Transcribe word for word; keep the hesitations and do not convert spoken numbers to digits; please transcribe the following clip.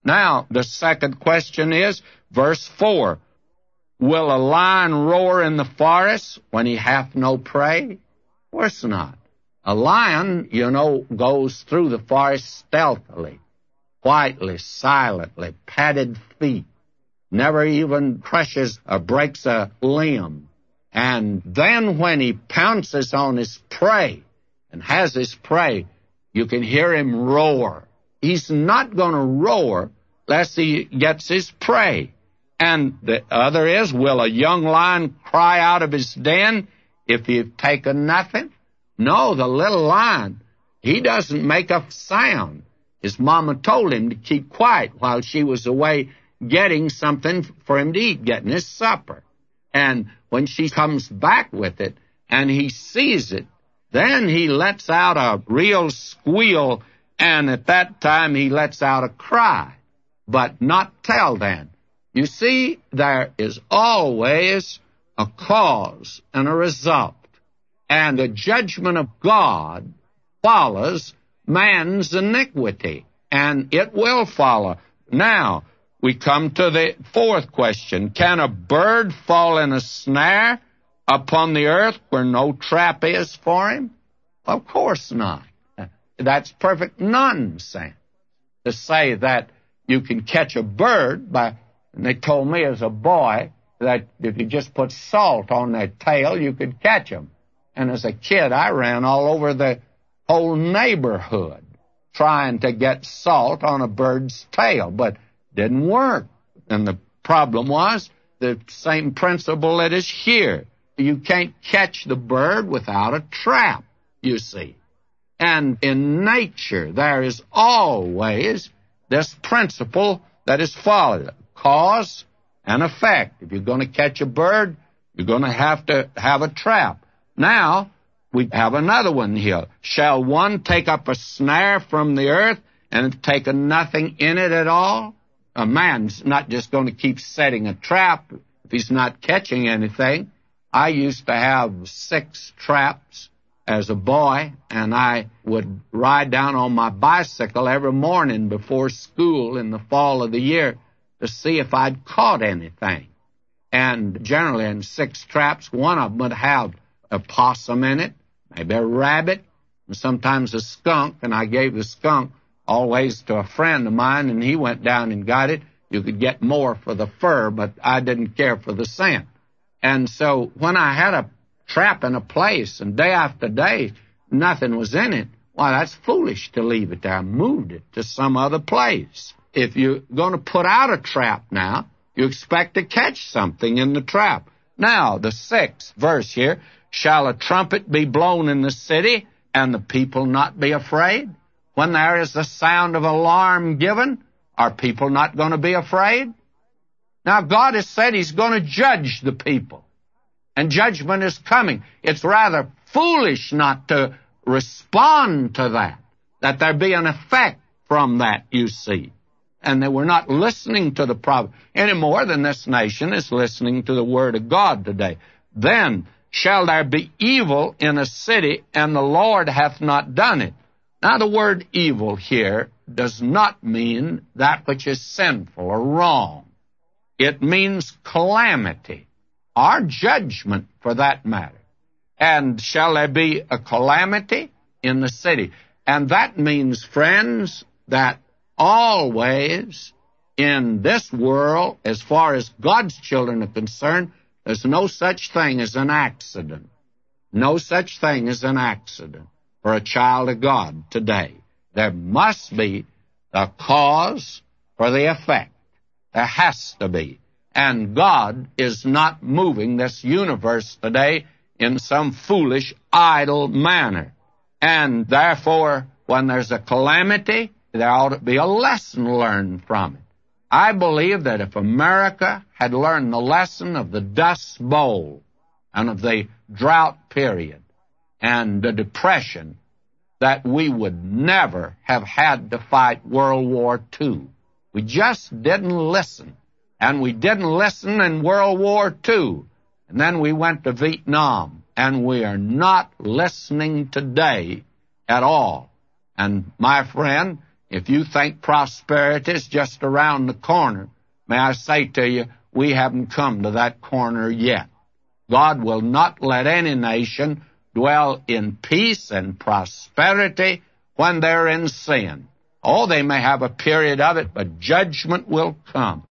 Now, the second question is, verse four, will a lion roar in the forest when he hath no prey? Of course not. A lion, you know, goes through the forest stealthily, quietly, silently, padded feet, never even crushes or breaks a limb. And then when he pounces on his prey and has his prey, you can hear him roar. He's not going to roar lest he gets his prey. And the other is, will a young lion cry out of his den if you've taken nothing? No, the little lion, he doesn't make a sound. His mama told him to keep quiet while she was away getting something for him to eat, getting his supper. And when she comes back with it and he sees it, then he lets out a real squeal, and at that time he lets out a cry, but not till then. You see, there is always a cause and a result, and the judgment of God follows man's iniquity, and it will follow. Now, we come to the fourth question. Can a bird fall in a snare upon the earth where no trap is for him? Of course not. That's perfect nonsense to say that you can catch a bird by, and they told me as a boy that if you just put salt on their tail, you could catch them. And as a kid, I ran all over the whole neighborhood trying to get salt on a bird's tail, but didn't work. And the problem was the same principle that is here. You can't catch the bird without a trap, you see. And in nature, there is always this principle that is followed, cause and effect. If you're going to catch a bird, you're going to have to have a trap. Now, we have another one here. Shall one take up a snare from the earth and have taken nothing in it at all? A man's not just going to keep setting a trap if he's not catching anything. I used to have six traps as a boy, and I would ride down on my bicycle every morning before school in the fall of the year to see if I'd caught anything. And generally in six traps, one of them would have a possum in it, maybe a rabbit, and sometimes a skunk, and I gave the skunk always to a friend of mine, and he went down and got it. You could get more for the fur, but I didn't care for the scent. And so when I had a trap in a place, and day after day, nothing was in it, why, that's foolish to leave it there. I moved it to some other place. If you're going to put out a trap now, you expect to catch something in the trap. Now, the sixth verse here, shall a trumpet be blown in the city, and the people not be afraid? When there is the sound of alarm given, are people not going to be afraid? Now, God has said He's going to judge the people, and judgment is coming. It's rather foolish not to respond to that, that there be an effect from that, you see. And they were not listening to the prophet any more than this nation is listening to the Word of God today. Then shall there be evil in a city, and the Lord hath not done it. Now, the word evil here does not mean that which is sinful or wrong. It means calamity, or judgment for that matter. And shall there be a calamity in the city? And that means, friends, that always in this world, as far as God's children are concerned, there's no such thing as an accident. No such thing as an accident for a child of God today. There must be a cause for the effect. There has to be. And God is not moving this universe today in some foolish, idle manner. And therefore, when there's a calamity, there ought to be a lesson learned from it. I believe that if America had learned the lesson of the Dust Bowl and of the drought period and the Depression, that we would never have had to fight World War Two. We just didn't listen. And we didn't listen in World War Two. And then we went to Vietnam. And we are not listening today at all. And my friend, If you think prosperity is just around the corner, may I say to you, we haven't come to that corner yet. God will not let any nation dwell in peace and prosperity when they're in sin. Oh, they may have a period of it, but judgment will come.